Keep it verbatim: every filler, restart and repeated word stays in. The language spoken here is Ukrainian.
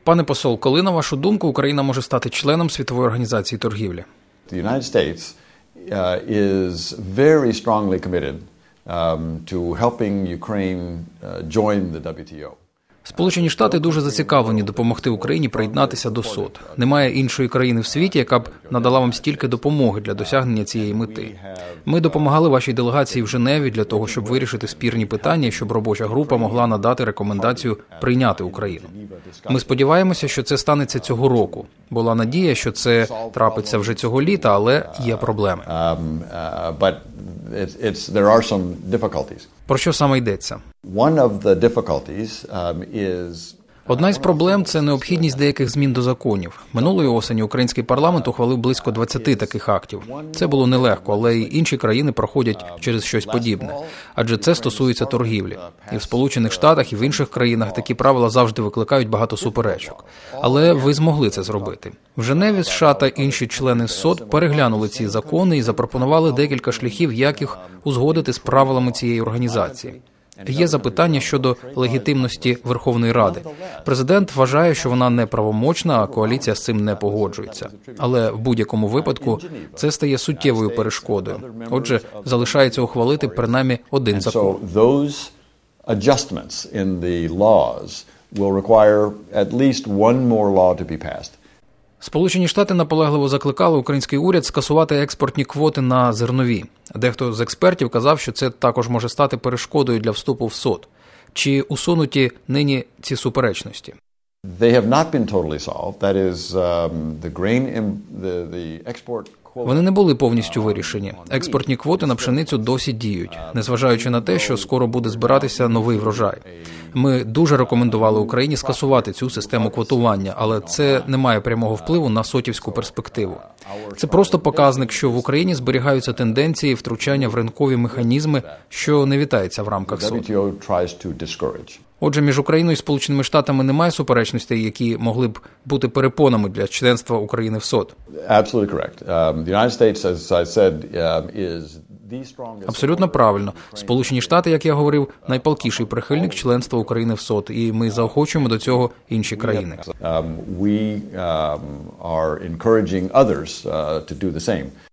Пане посол, коли, на вашу думку, Україна може стати членом Світової організації торгівлі? The United States uh, is very strongly committed um, to helping Ukraine uh, join the дабл ю ті о. Сполучені Штати дуже зацікавлені допомогти Україні приєднатися до СОТ. Немає іншої країни в світі, яка б надала вам стільки допомоги для досягнення цієї мети. Ми допомагали вашій делегації в Женеві для того, щоб вирішити спірні питання, щоб робоча група могла надати рекомендацію прийняти Україну. Ми сподіваємося, що це станеться цього року. Була надія, що це трапиться вже цього літа, але є проблеми. Про що саме йдеться? One of the difficulties um, is Одна із проблем – це необхідність деяких змін до законів. Минулої осені український парламент ухвалив близько двадцяти таких актів. Це було нелегко, але й інші країни проходять через щось подібне. Адже це стосується торгівлі. І в Сполучених Штатах, і в інших країнах такі правила завжди викликають багато суперечок. Але ви змогли це зробити. В Женеві США та інші члени СОТ переглянули ці закони і запропонували декілька шляхів, як їх узгодити з правилами цієї організації. Є запитання щодо легітимності Верховної Ради. Президент вважає, що вона неправомочна, а коаліція з цим не погоджується. Але в будь-якому випадку це стає суттєвою перешкодою. Отже, залишається ухвалити принаймні один закон. Сполучені Штати наполегливо закликали український уряд скасувати експортні квоти на зернові. Дехто з експертів казав, що це також може стати перешкодою для вступу в СОТ. Чи усунуті нині ці суперечності? They have not been totally solved. That is, um, the grain, the, the export Вони не були повністю вирішені. Експортні квоти на пшеницю досі діють, незважаючи на те, що скоро буде збиратися новий врожай. Ми дуже рекомендували Україні скасувати цю систему квотування, але це не має прямого впливу на сотівську перспективу. Це просто показник, що в Україні зберігаються тенденції втручання в ринкові механізми, що не вітається в рамках СОТ. Отже, між Україною і Сполученими Штатами немає суперечностей, які могли б бути перепонами для членства України в СОТ. Абсолютно правильно. Сполучені Штати, як я говорив, найпалкіший прихильник членства України в СОТ, і ми заохочуємо до цього інші країни. We are encouraging others to do the same.